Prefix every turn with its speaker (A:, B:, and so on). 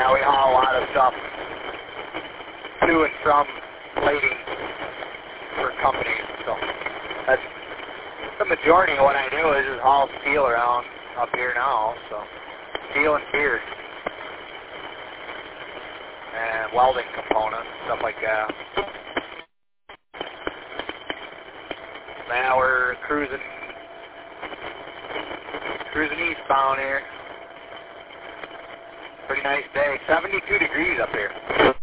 A: Yeah, we haul a lot of stuff to and from plating for companies. So that's the majority of what I do is just haul steel around up here now. So steel and piers and welding components, stuff like that. Now we're cruising eastbound here. Pretty nice day. 72 degrees up here.